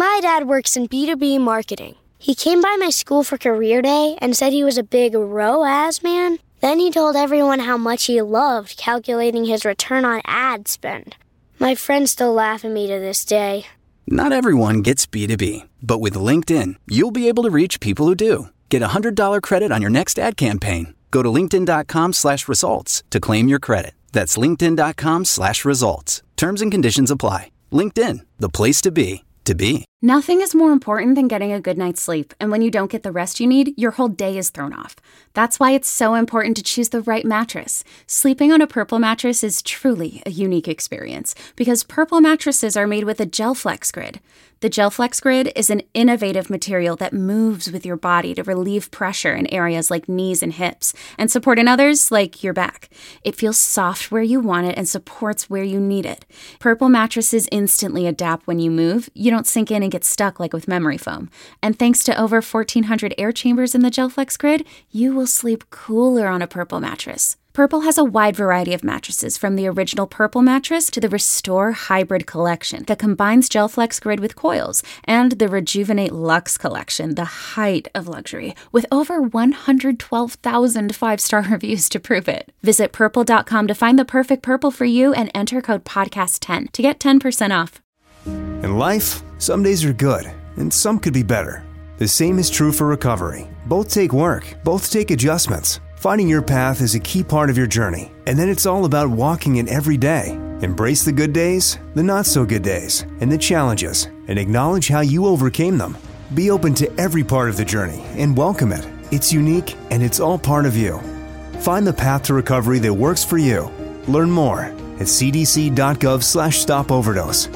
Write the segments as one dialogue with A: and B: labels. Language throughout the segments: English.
A: My dad works in B2B marketing. He came by my school for career day and said he was a big ROAS man. Then he told everyone how much he loved calculating his return on ad spend. My friends still laugh at me to this day.
B: Not everyone gets B2B, but with LinkedIn, you'll be able to reach people who do. Get a $100 credit on your next ad campaign. Go to linkedin.com/results to claim your credit. That's linkedin.com/results. Terms and conditions apply. LinkedIn, the place to be, to be.
C: Nothing is more important than getting a good night's sleep, and when you don't get the rest you need, your whole day is thrown off. That's why it's so important to choose the right mattress. Sleeping on a Purple mattress is truly a unique experience, because Purple mattresses are made with a GelFlex Grid. The GelFlex Grid is an innovative material that moves with your body to relieve pressure in areas like knees and hips, and support in others like your back. It feels soft where you want it and supports where you need it. Purple mattresses instantly adapt when you move. You don't sink in and get stuck like with memory foam. And thanks to over 1,400 air chambers in the GelFlex Grid, you will sleep cooler on a Purple mattress. Purple has a wide variety of mattresses, from the original Purple mattress to the Restore Hybrid collection that combines GelFlex Grid with coils, and the Rejuvenate Luxe collection, the height of luxury, with over 112,000 five-star reviews to prove it. Visit Purple.com to find the perfect Purple for you and enter code PODCAST10 to get 10% off.
D: In life, some days are good, and some could be better. The same is true for recovery. Both take work, both take adjustments. Finding your path is a key part of your journey, and then it's all about walking it every day. Embrace the good days, the not-so-good days, and the challenges, and acknowledge how you overcame them. Be open to every part of the journey and welcome it. It's unique, and it's all part of you. Find the path to recovery that works for you. Learn more at cdc.gov/stopoverdose.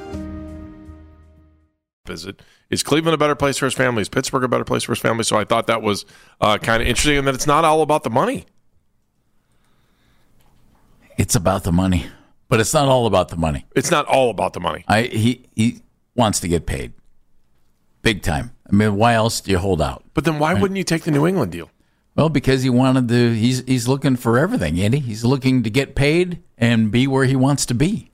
E: Visit. Is Cleveland a better place for his family? Is Pittsburgh a better place for his family? So I thought that was kind of interesting, and that it's not all about the money.
F: It's about the money, but it's not all about the money.
E: It's not all about the money.
F: He wants to get paid, big time. I mean, why else do you hold out?
E: But then why wouldn't you take the New England deal?
F: Well, because he wanted to. He's looking for everything, Andy. He's looking to get paid and be where he wants to be.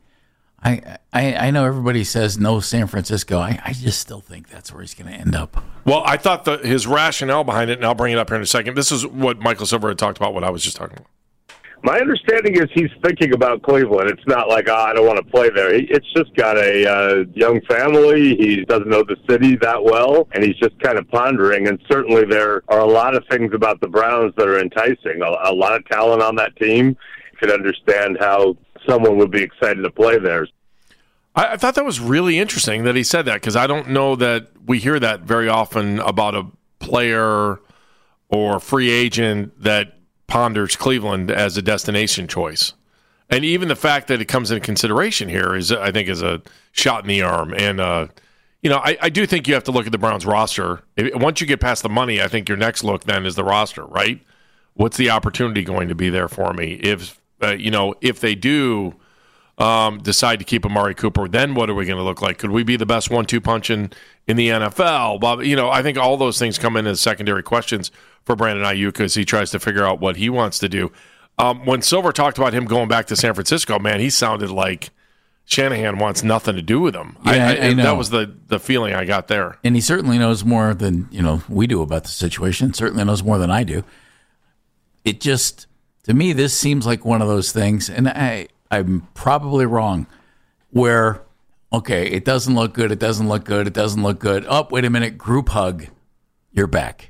F: I know everybody says no San Francisco. I just still think that's where he's going to end up.
E: Well, I thought his rationale behind it, and I'll bring it up here in a second. This is what Michael Silver had talked about, what I was just talking about.
G: My understanding is he's thinking about Cleveland. It's not like, I don't want to play there. It's just got a young family. He doesn't know the city that well, and he's just kind of pondering. And certainly there are a lot of things about the Browns that are enticing. A lot of talent on that team. You could understand how someone would be excited to play there.
E: I thought that was really interesting that he said that, because I don't know that we hear that very often about a player or free agent that ponders Cleveland as a destination choice. And even the fact that it comes into consideration here is, I think, is a shot in the arm. And, I do think you have to look at the Browns roster. Once you get past the money, I think your next look then is the roster, right? What's the opportunity going to be there for me? If they do decide to keep Amari Cooper, then what are we going to look like? Could we be the best 1-2 punch in the NFL? I think all those things come in as secondary questions for Brandon Ayuk as he tries to figure out what he wants to do. When Silver talked about him going back to San Francisco, man, he sounded like Shanahan wants nothing to do with him.
F: Yeah, I know.
E: That was the feeling I got there.
F: And he certainly knows more than we do about the situation. Certainly knows more than I do. It just, to me, this seems like one of those things, and I'm probably wrong, where, okay, it doesn't look good, it doesn't look good, it doesn't look good. Oh, wait a minute, group hug, you're back.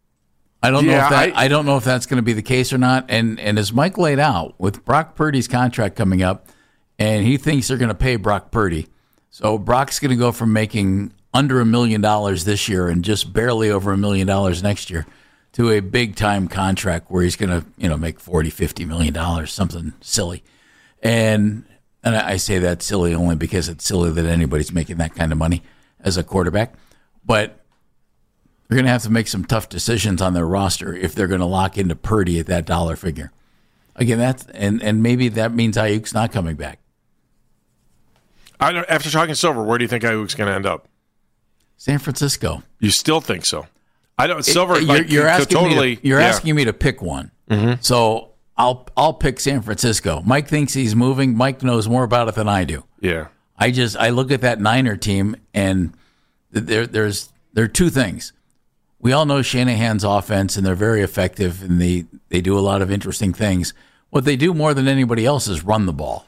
F: I don't know if that's going to be the case or not. And as Mike laid out, with Brock Purdy's contract coming up, and he thinks they're going to pay Brock Purdy. So Brock's going to go from making under $1 million this year and just barely over $1 million next year to a big-time contract where he's going to, make $40, $50 million, something silly. And I say that silly only because it's silly that anybody's making that kind of money as a quarterback. But they're going to have to make some tough decisions on their roster if they're going to lock into Purdy at that dollar figure. Again, and maybe that means Ayuk's not coming back.
E: After talking Silver, where do you think Ayuk's going to end up?
F: San Francisco.
E: You still think so? I don't. Silver.
F: You're asking me to pick one.
E: Mm-hmm.
F: So I'll pick San Francisco. Mike thinks he's moving. Mike knows more about it than I do.
E: Yeah.
F: I look at that Niner team, and there are two things. We all know Shanahan's offense, and they're very effective, and they do a lot of interesting things. What they do more than anybody else is run the ball.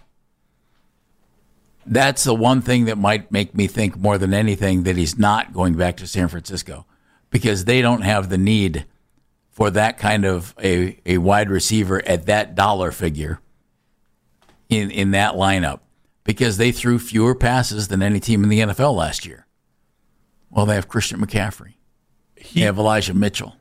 F: That's the one thing that might make me think more than anything that he's not going back to San Francisco, because they don't have the need for that kind of a wide receiver at that dollar figure in that lineup, because they threw fewer passes than any team in the NFL last year. Well, they have Christian McCaffrey. They have Elijah Mitchell.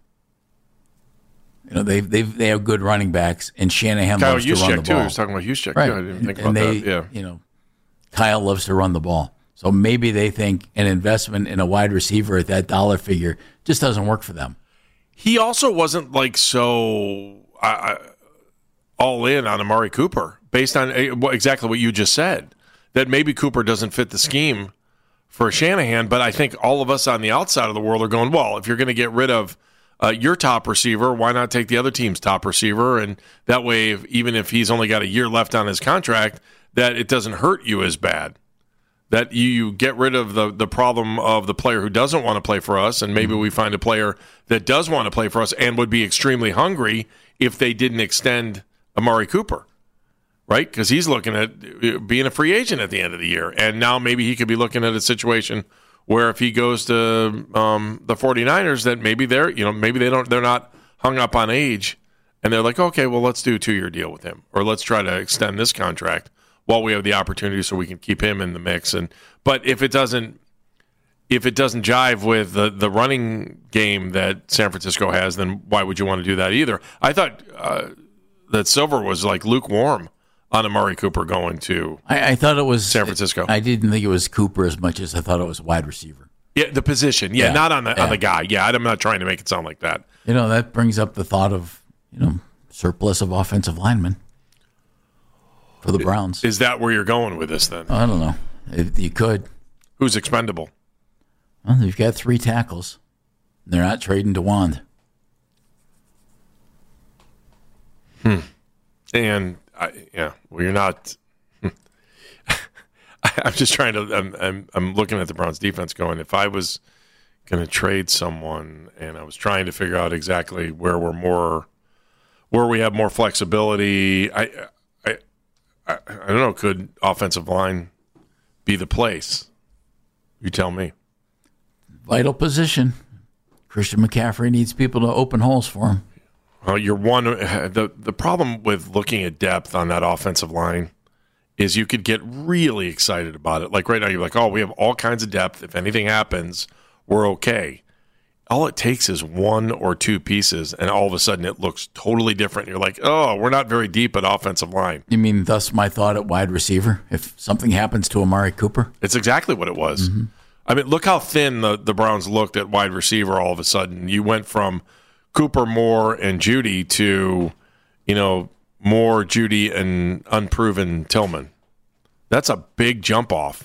F: They have good running backs, and Shanahan loves to run the ball.
E: Too. He was talking about Juszczyk.
F: Right.
E: Too. I didn't think about that. Yeah.
F: Kyle loves to run the ball. So maybe they think an investment in a wide receiver at that dollar figure just doesn't work for them.
E: He also wasn't so all in on Amari Cooper based on exactly what you just said, that maybe Cooper doesn't fit the scheme for Shanahan. But I think all of us on the outside of the world are going, well, if you're going to get rid of your top receiver, why not take the other team's top receiver? And that way, even if he's only got a year left on his contract, that it doesn't hurt you as bad. That you get rid of the problem of the player who doesn't want to play for us, and maybe we find a player that does want to play for us and would be extremely hungry if they didn't extend Amari Cooper, right? Because he's looking at being a free agent at the end of the year, and now maybe he could be looking at a situation where if he goes to the 49ers, that maybe they're not hung up on age, and they're like, okay, well, let's do a 2-year deal with him, or let's try to extend this contract while we have the opportunity, so we can keep him in the mix. But if it doesn't jive with the running game that San Francisco has, then why would you want to do that either? I thought that Silver was lukewarm on Amari Cooper going to
F: I thought it was
E: San Francisco.
F: I didn't think it was Cooper as much as I thought it was wide receiver.
E: Yeah, the position. Yeah, not on the guy. Yeah, I'm not trying to make it sound like that.
F: That brings up the thought of surplus of offensive linemen for the Browns.
E: Is that where you're going with this then?
F: I don't know. You could.
E: Who's expendable?
F: Well, you've got 3 tackles. They're not trading DeWand.
E: And you're not. I'm just trying to. I'm looking at the Browns defense, going, if I was going to trade someone, and I was trying to figure out exactly where we have more flexibility. I don't know. Could offensive line be the place? You tell me.
F: Vital position. Christian McCaffrey needs people to open holes for him.
E: Well, the problem with looking at depth on that offensive line is you could get really excited about it. Like right now, you're like, oh, we have all kinds of depth. If anything happens, we're okay. All it takes is 1 or 2 pieces, and all of a sudden it looks totally different. You're like, oh, we're not very deep at offensive line.
F: You mean thus my thought at wide receiver? If something happens to Amari Cooper?
E: It's exactly what it was. Mm-hmm. I mean, look how thin the Browns looked at wide receiver all of a sudden. You went from Cooper, Moore, and Judy to, Moore, Judy, and unproven Tillman. That's a big jump off.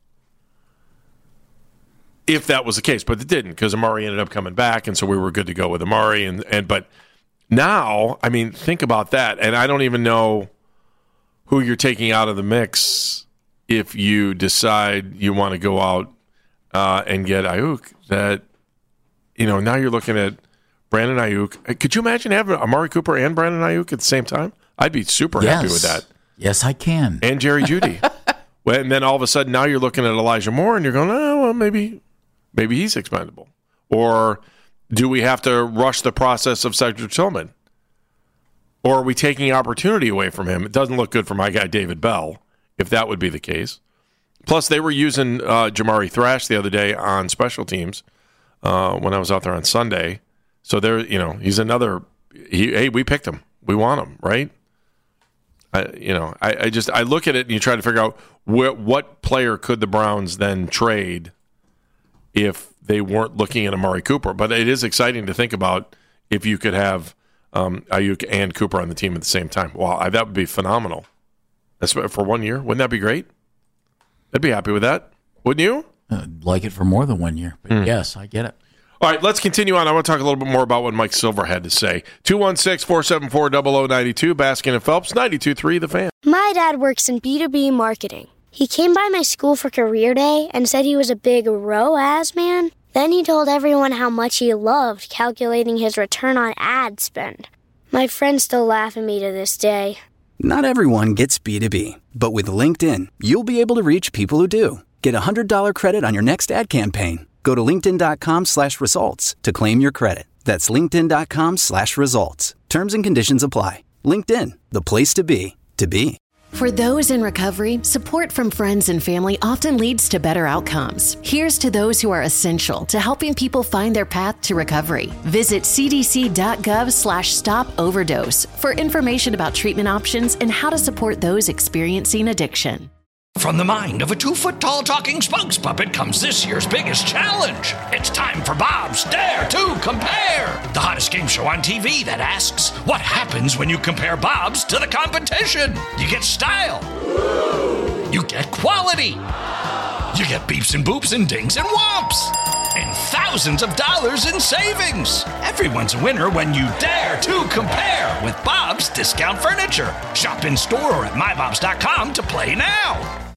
E: If that was the case, but it didn't, because Amari ended up coming back, and so we were good to go with Amari. But now, I mean, think about that, and I don't even know who you're taking out of the mix if you decide you want to go out and get Ayuk. That now you're looking at Brandon Ayuk. Could you imagine having Amari Cooper and Brandon Ayuk at the same time? I'd be super happy with that.
F: Yes, I can.
E: And Jerry Jeudy. And then all of a sudden, now you're looking at Elijah Moore, and you're going, oh, well, maybe he's expendable. Or do we have to rush the process of Cedric Tillman? Or are we taking opportunity away from him? It doesn't look good for my guy David Bell, if that would be the case. Plus, they were using Jamari Thrash the other day on special teams when I was out there on Sunday. So he's another. Hey, we picked him. We want him, right? I look at it and you try to figure out what player could the Browns then trade if they weren't looking at Amari Cooper. But it is exciting to think about if you could have Ayuk and Cooper on the team at the same time. Wow, that would be phenomenal. That's for 1 year. Wouldn't that be great? I'd be happy with that. Wouldn't you?
F: I'd like it for more than 1 year. But yes, I get it.
E: All right, let's continue on. I want to talk a little bit more about what Mike Silver had to say. 216-474-0092, Baskin and Phelps, 92.3 The Fan.
A: My dad works in B2B marketing. He came by my school for career day and said he was a big ROAS man. Then he told everyone how much he loved calculating his return on ad spend. My friends still laugh at me to this day.
B: Not everyone gets B2B, but with LinkedIn, you'll be able to reach people who do. Get a $100 credit on your next ad campaign. Go to linkedin.com/results to claim your credit. That's linkedin.com/results. Terms and conditions apply. LinkedIn, the place to be, to be.
H: For those in recovery, support from friends and family often leads to better outcomes. Here's to those who are essential to helping people find their path to recovery. Visit cdc.gov/stop-overdose for information about treatment options and how to support those experiencing addiction.
I: From the mind of a 2-foot-tall talking spokes puppet comes this year's biggest challenge. It's time for Bob's Dare to Compare, the hottest game show on TV that asks, what happens when you compare Bob's to the competition? You get style. You get quality. You get beeps and boops and dings and whomps. And thousands of dollars in savings. Everyone's a winner when you dare to compare with Bob's Discount Furniture. Shop in store or at mybobs.com to play now.